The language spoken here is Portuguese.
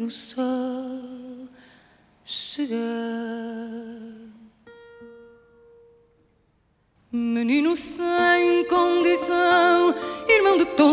o sol chegar. Menino sem condição, irmão de todos